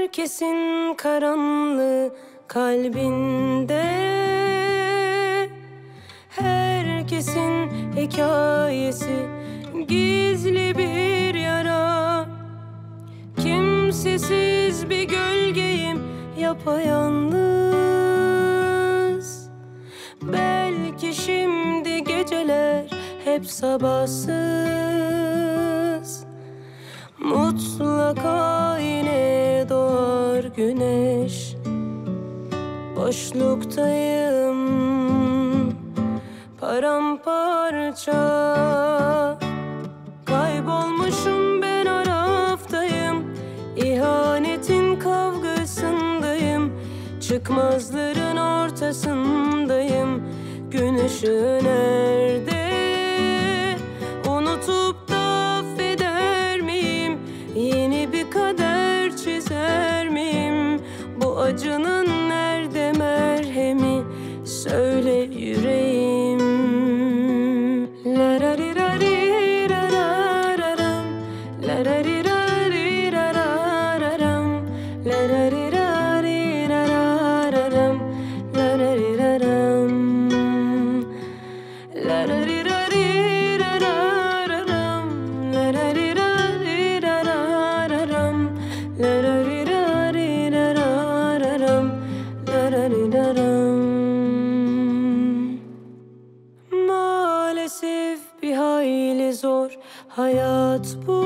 Herkesin karanlığı kalbinde, herkesin hikayesi gizli bir yara. Kimsesiz bir gölgeyim yapayalnız. Belki şimdi geceler hep sabahsız. Mutlaka yine doğar güneş. Boşluktayım, paramparça. Kaybolmuşum ben araftayım. İhanetin kavgasındayım. Çıkmazların ortasındayım. Gün ışığı nerede? Unutup da affeder miyim? Yeni bir kader çizer miyim? Bu acının nerede merhemi? Söyle yüreğim. Lararirarirarararam, lararirarirarararam, lararirarirarararam, larariraram, lararirarirarararam, lararirarirarararam, lararirarirarararam, larariraram. Maalesef bir hayli zor hayat bu.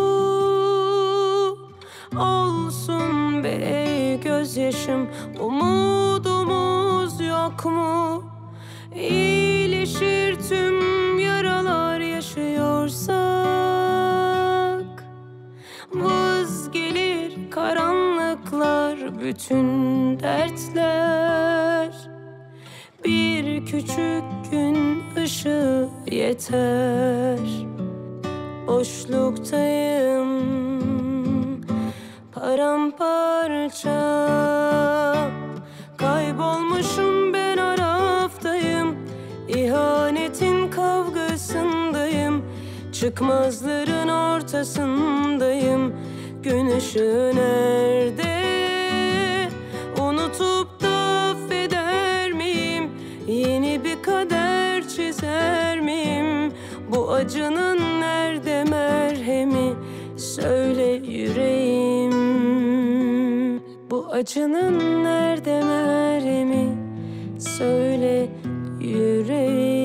Olsun be ey gözyaşım, umudumuz yok mu? İyileşir tüm yaralar yaşıyorsak. Vız gelir karanlıklar, bütün dertler. Bir küçük gün ışığı yeter. Boşluktayım, paramparça. Kaybolmuşum ben araftayım. İhanetin kavgasındayım. Çıkmazların ortasındayım. Gün ışığı nerede? Unutup da affeder miyim? Yeni bir kader çizer miyim? Bu acının nerede merhemi? Söyle yüreğim. Bu acının nerede merhemi? Söyle yüreğim.